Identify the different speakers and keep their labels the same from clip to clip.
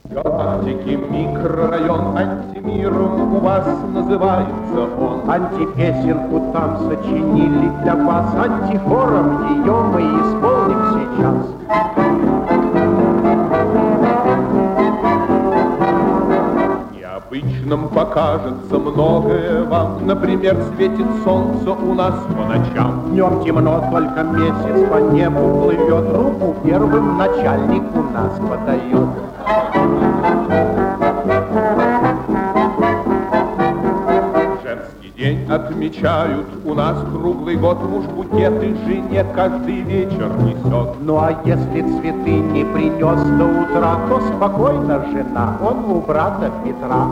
Speaker 1: Галактики микрорайон антимиром у вас называется он.
Speaker 2: Антипесенку там сочинили для вас, антихором ее мы исполним сейчас.
Speaker 1: Необычным покажется многое вам, например, светит солнце у нас по ночам.
Speaker 2: Днем темно, только месяц по небу плывет, руку первым начальник у нас подает.
Speaker 1: Женский день отмечают у нас круглый год, муж букеты жене каждый вечер несет.
Speaker 2: Ну а если цветы не принес до утра, то спокойно, жена, он у брата Петра.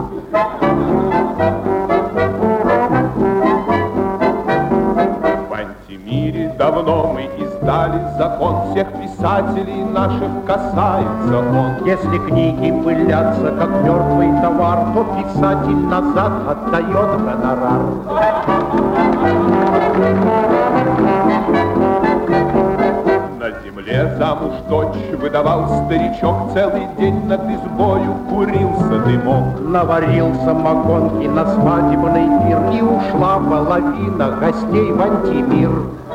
Speaker 1: В антимире давно мы издали закон, всех писателей наших касается он.
Speaker 2: Если книги пылятся, как мертвый товар, то писатель назад отдает гонорар.
Speaker 1: На земле замуж дочь выдавал старичок, целый день над избою курился дымок.
Speaker 2: Наварил самогонки на свадебный пир, и ушла половина гостей в антимир.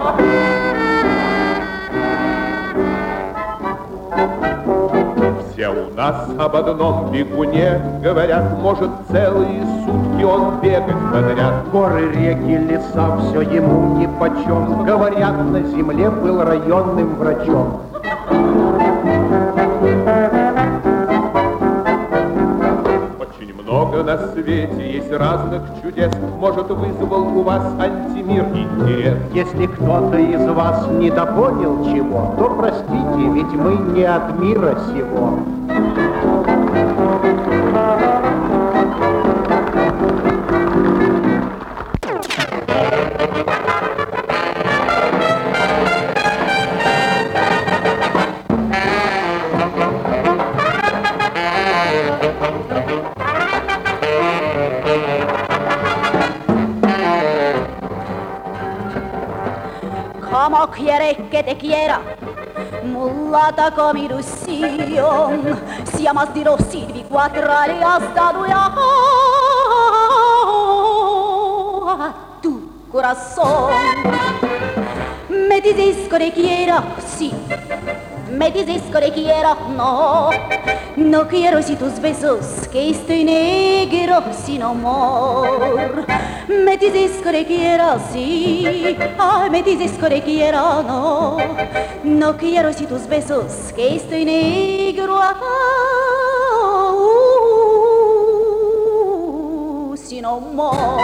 Speaker 1: Все у нас об одном бегуне говорят, может целые сутки он бегать подряд.
Speaker 2: Горы, реки, леса, все ему нипочем, говорят, на земле был районным врачом.
Speaker 1: Очень много на свете есть разных чудес, может, вызвал у вас антимир интерес.
Speaker 2: Если кто-то из вас недопонял чего, то простите, ведь мы не от мира сего.
Speaker 3: Como quiere que te quiera, mulata con ilusión, si amas di los silvi quatrali hasta doya a tu corazón. Me dices que quiera, sí, me dices que quiera, no. No quiero si tus besos, que estoy negro sin amor. Me dices que quieras, sí, ay, me dices que quiera, no. No quiero si tus besos, que estoy negro sin amor.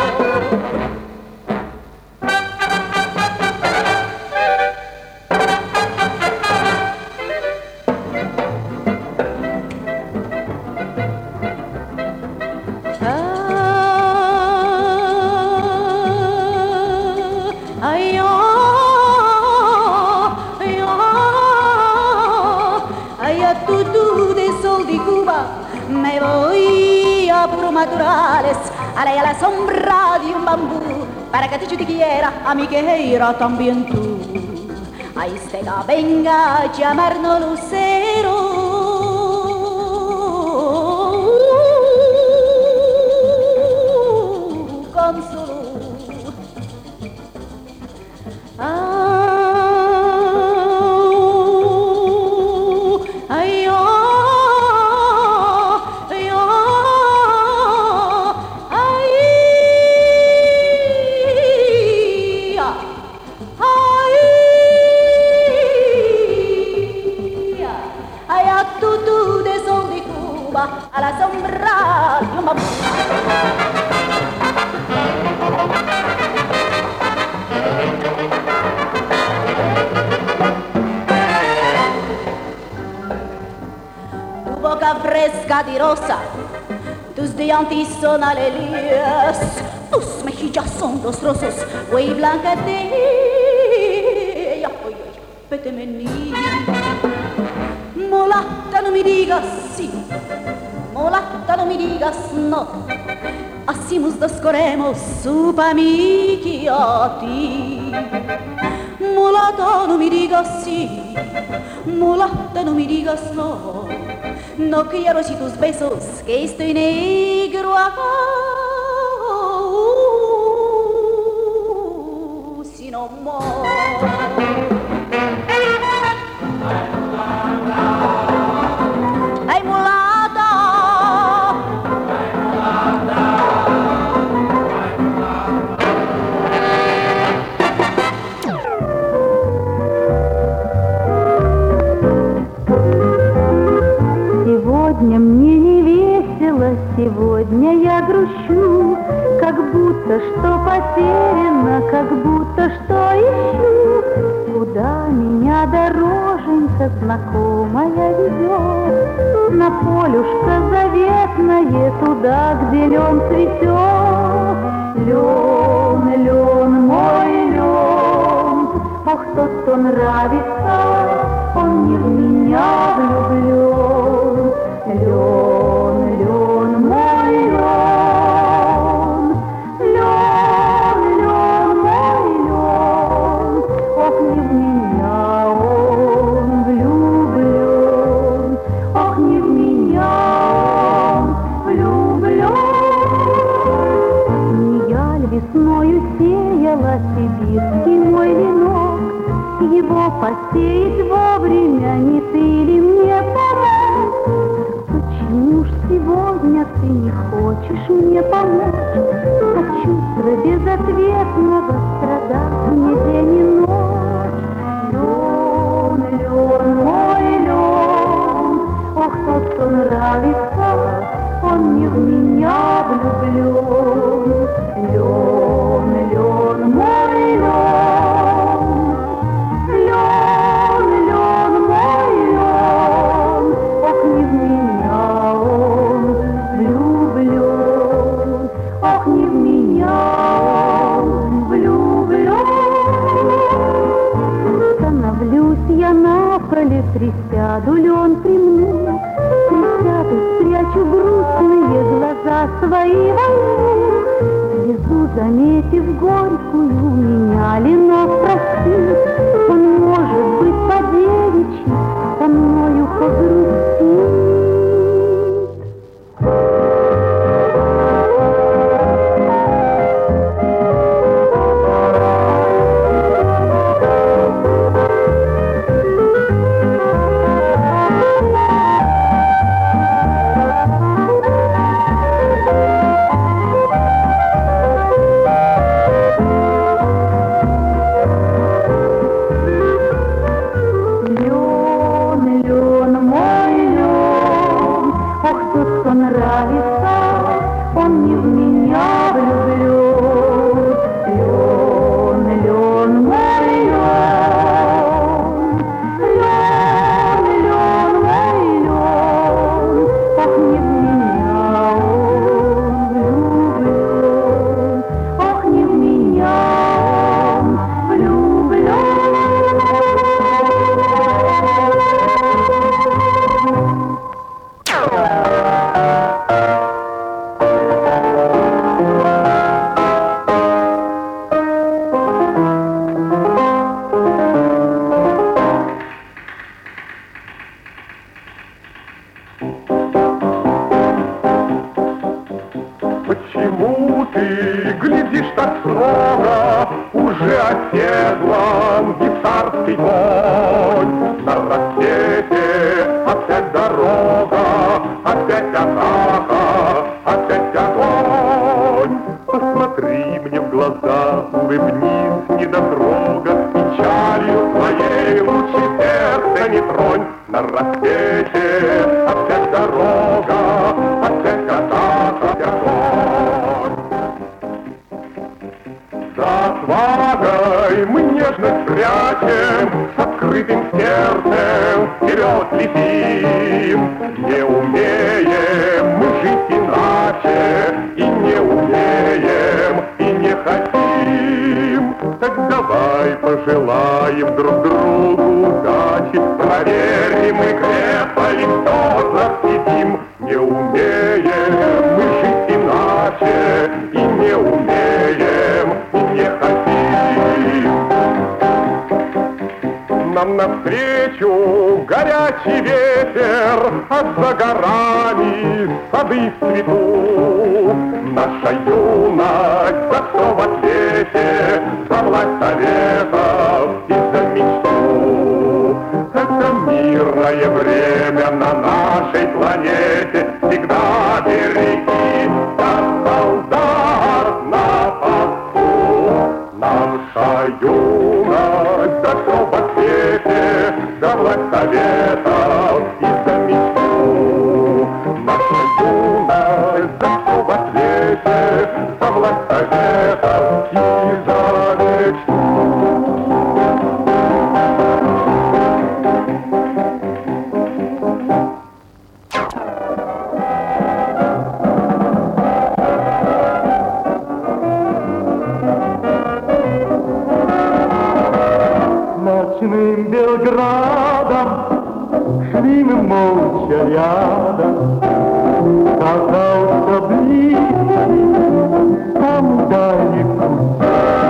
Speaker 3: Me voy a por madurales, a la sombra de un bambú, para que te quiera, a mi queira también tú. A este que venga a llamarnos lucero. Con su luz. A la sombra de un bambú. Tu boca fresca di rosa, tus dientes son alelías, tus mejillas son dos rosas, güey blanca de vete menina. Mulata, no me digas sí. Mulata, no me digas no. Assim nos descorremos su pa' mí que a ti. Mulata, no me digas sí. Mulata, no me digas no. no quiero si tus besos, que estoy negro acá, sino more. Ay, mulata.
Speaker 4: Сегодня мне не весело, сегодня я грущу, как будто что потеряно, как будто что ищу. Куда меня дороженька знакомая ведет? На полюшко заветное, туда, где лен цветет. Лен, лен, мой лен, ох, тот, кто нравится, он не в меня влюблен. Лен, лен, мой лен, лен, лен, мой лен, ох, не в меня он влюблен, ох, не в меня он влюблен. Не я ль весною сеяла сибирский мой венок, его посеять вовремя не ты ли мне помог? Почему ж сегодня ты не хочешь мне помочь? От чувства безответного страдать мне день и ночь. Лен, лен, мой лен, ох, тот, кто нравится, он не в меня влюблен. Лен, лен, мой лен, лен, лен, мой лен, ох, не в меня он влюблен, ох, не в меня он влюблен. Становлюсь я напролет, присяду лен при мне, присяду, спрячу грустные глаза свои во мне. Слезу, заметив горькую, меня лено спросит, он, может быть, по-девичьи со мною погрустит.
Speaker 1: Почему ты глядишь так строго? Уже оседлан гитарский конь. На рассвете опять дорога, опять атака, опять огонь. Посмотри мне в глаза, улыбнись недотрога, печалью своей лучше сердце не тронь. На рассвете опять дорога, опять атака, опять огонь. За отвагой мы нежность прячем, с открытым сердцем вперед летим. Не умеем мы жить иначе, и не умеем, и не хотим. Так давай пожелаем друг другу удачи, проверим мы крепко ли кто засидим. Не умеем мы жить иначе, и не умеем, и не хотим. Нам навстречу горячий ветер, а за горами сады в цвету. Наша юность за все в ответе, за власть советов и за мечту. Это мирное время на нашей планете всегда береги, как солдат на посту. Наша юность за все в ответе, за власть советов и за мечту. Наша юность за все в ответе, за власть советов и за мечту.
Speaker 2: Ночным Белградом шли мы молча рядом. Казался близкий там дальний путь.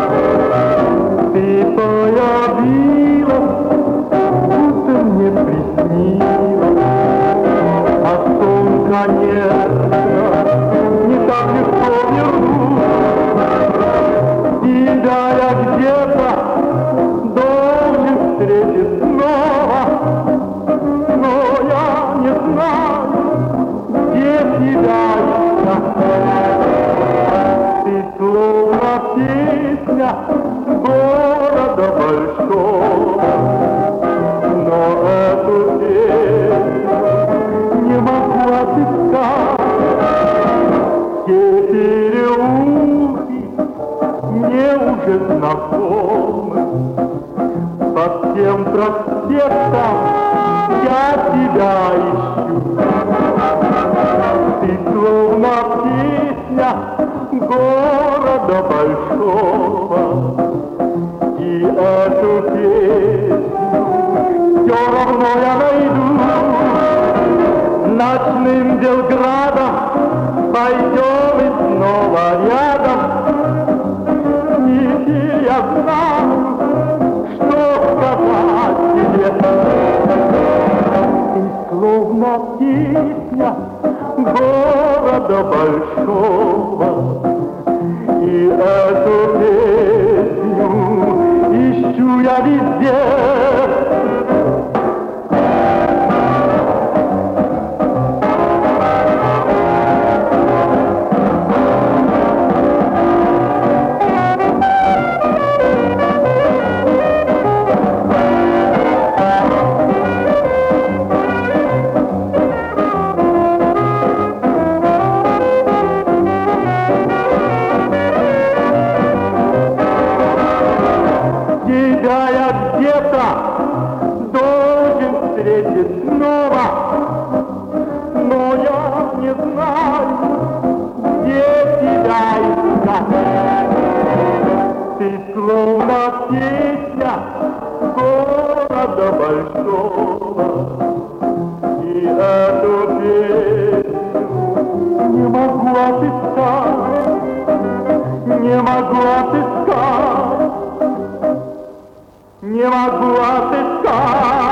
Speaker 2: Ты появилась, будто мне приснилось, а сон, конечно, не так легко вернуть. Тебя я где-то встретит снова, но я не знаю, где тебя искать. Ты словно песня города большого, но эту песню не могу отыскать. Все переулки мне уже знакомы. По всем проспектам я тебя ищу. Ты словно песня города большого. И эту песню все равно я найду. Ночным Белградом пойдем и снова рядом. Теперь я знаю, ты словно песня города большого. И эту песню ищу я везде. Не могу отыскать.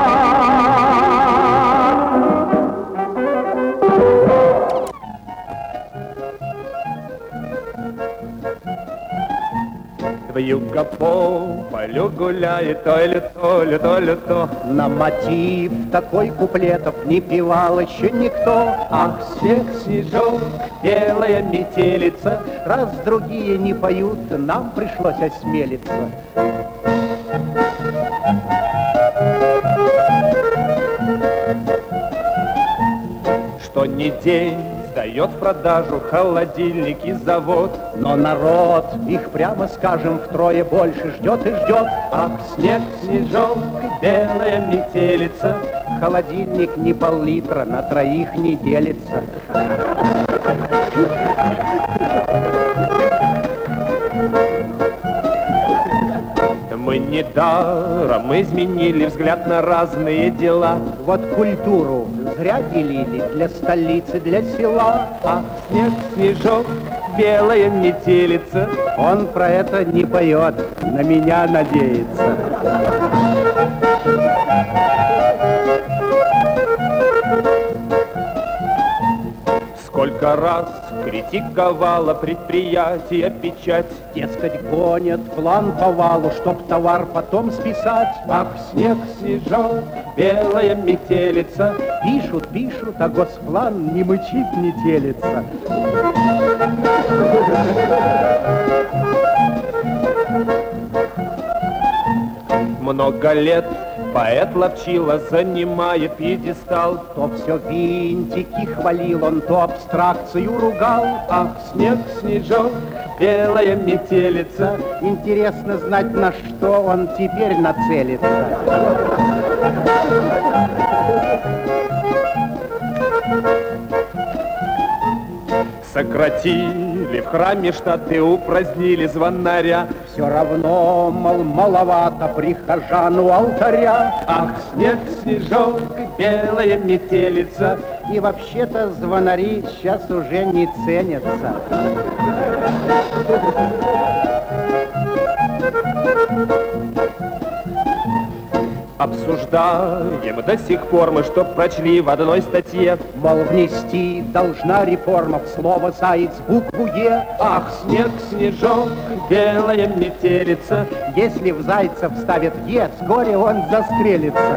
Speaker 1: Вьюга по полю гуляет, то ли то, ли то, ли то.
Speaker 2: На мотив такой куплетов не певал еще никто.
Speaker 1: Ах, снег, снежок, белая метелица.
Speaker 2: Раз другие не поют, нам пришлось осмелиться.
Speaker 1: Что ни день сдает в продажу холодильник и завод.
Speaker 2: Но народ, их прямо скажем, втрое больше ждет и ждет.
Speaker 1: Ах, снег, снежок, белая метелица.
Speaker 2: Холодильник не пол-литра, на троих не делится.
Speaker 1: Мы недаром изменили взгляд на разные дела.
Speaker 2: Вот культуру зря делили для столицы, для села.
Speaker 1: Ах, снег, снежок, белая метелица.
Speaker 2: Он про это не поет, на меня надеется.
Speaker 1: Сколько раз критиковала предприятие печать.
Speaker 2: Дескать, гонят план по валу, чтоб товар потом списать.
Speaker 1: Ах, снег, снежок, белая метелица.
Speaker 2: Пишут, пишут, а госплан не мычит, не телится.
Speaker 1: Много лет поэт Ловчила занимает пьедестал.
Speaker 2: То все винтики хвалил он, то абстракцию ругал.
Speaker 1: Ах, снег, снежок, белая метелица.
Speaker 2: Интересно знать, на что он теперь нацелится.
Speaker 1: Сократили в храме штаты, упразднили звонаря.
Speaker 2: Все равно, мол, маловато прихожан у алтаря.
Speaker 1: Ах, снег, снежок, белая метелица.
Speaker 2: И вообще-то звонари сейчас уже не ценятся.
Speaker 1: Обсуждаем до сих пор мы, что прочли в одной статье.
Speaker 2: Мол, внести должна реформа в слово «заяц» букву «Е».
Speaker 1: Ах, снег, снежок, белая метелица.
Speaker 2: Если в зайца вставят «Е», вскоре он застрелится.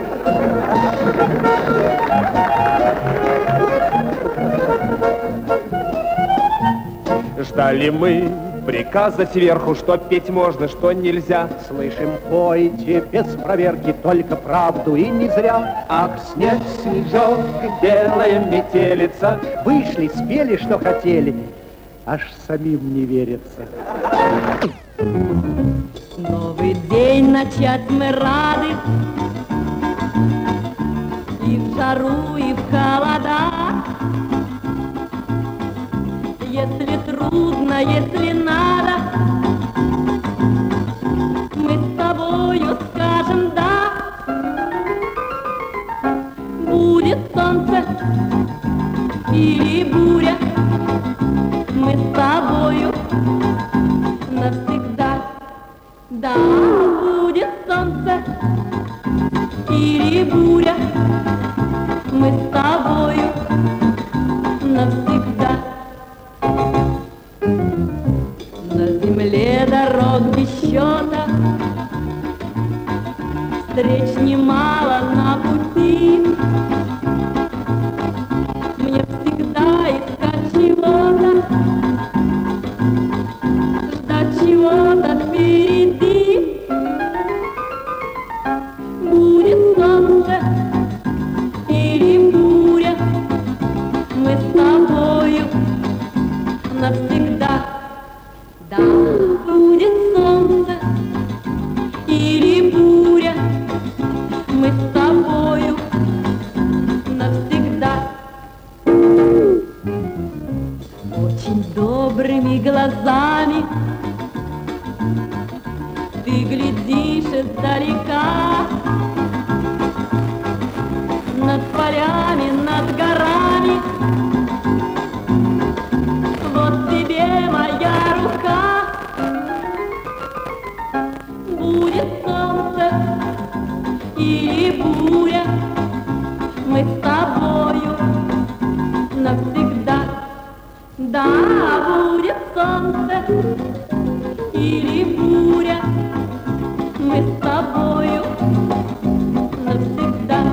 Speaker 1: Ждали мы приказа сверху, что петь можно, что нельзя.
Speaker 2: Слышим, пойте без проверки, только правду и не зря.
Speaker 1: Ах, снег, снежок, белая метелица.
Speaker 2: Вышли, спели, что хотели, аж самим не верится.
Speaker 5: Новый день начать мы рады, и в жару, и в холода. Если трудно, если надо, мы с тобою скажем «да». Будет солнце или буря, мы с тобою навсегда. Да, будет солнце или буря, мы с тобою навсегда. На земле дорог без счета, встреч немало на пути. Мне всегда искать чего-то, ждать чего-то впереди. Будет солнце или буря, мы с тобою навсегда. Да, будет солнце или буря, мы с тобою навсегда. Очень добрыми глазами ты глядишь издалека, над полями, над горами. Вот тебе моя рука. Будет солнце или буря, мы с тобою навсегда. Да, будет солнце или буря, мы с тобою навсегда.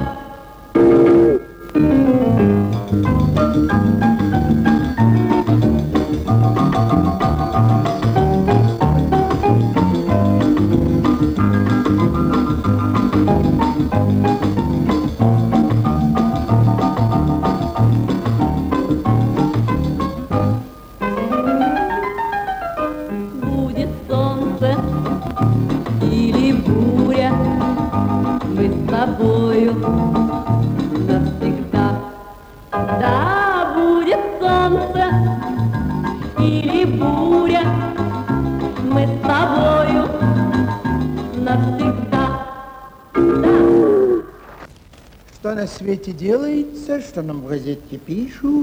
Speaker 5: Будет солнце или буря, мы с тобою навсегда. Да, будет солнце или буря, мы с тобою навсегда. Да.
Speaker 6: Что на свете делается, что нам в газетке пишут?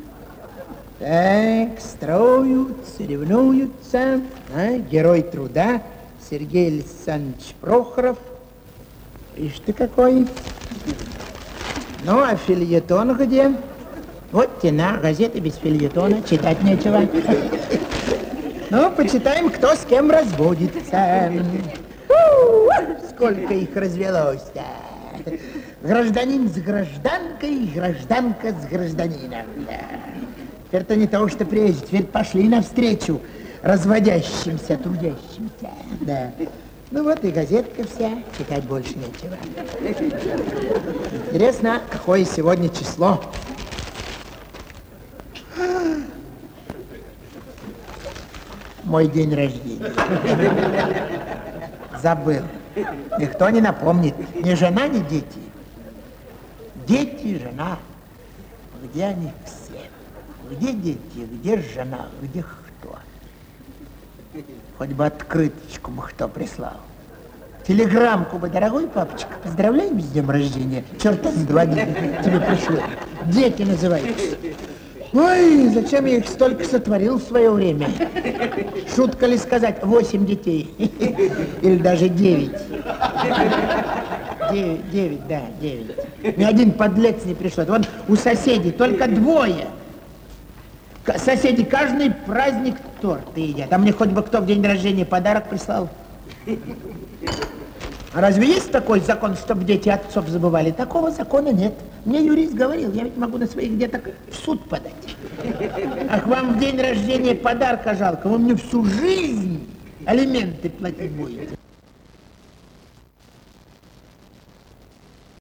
Speaker 6: Так, строят, соревнуются. Герой труда Сергей Александрович Прохоров. Ишь ты какой. Ну, а фельетон где? Вот тена, газеты без фельетона, читать нечего. Ну, почитаем, кто с кем разводится. Сколько их развелось-то. Гражданин с гражданкой, гражданка с гражданином. Теперь-то не то, что прежде, теперь пошли навстречу разводящимся, трудящимся. Да. Ну вот и газетка вся, читать больше нечего. Интересно, какое сегодня число? Мой день рождения. Забыл. Никто не напомнит. Ни жена, ни дети. Дети, жена. Где они все? Где дети, где жена, где кто? Хоть бы открыточку бы кто прислал. Телеграммку бы, дорогой папочка, поздравляем с днем рождения. Черта с два тебе пришло. Дети называются. Ой, зачем я их столько сотворил в свое время? Шутка ли сказать, 8 детей? Или даже 9? 9, да, 9. Ни один подлец не пришел. Вон у соседей только 2. Соседи каждый праздник торты едят. А мне хоть бы кто в день рождения подарок прислал. А разве есть такой закон, чтобы дети отцов забывали? Такого закона нет. Мне юрист говорил, я ведь могу на своих деток в суд подать. Ах, вам в день рождения подарка жалко, вы мне всю жизнь алименты платить будете.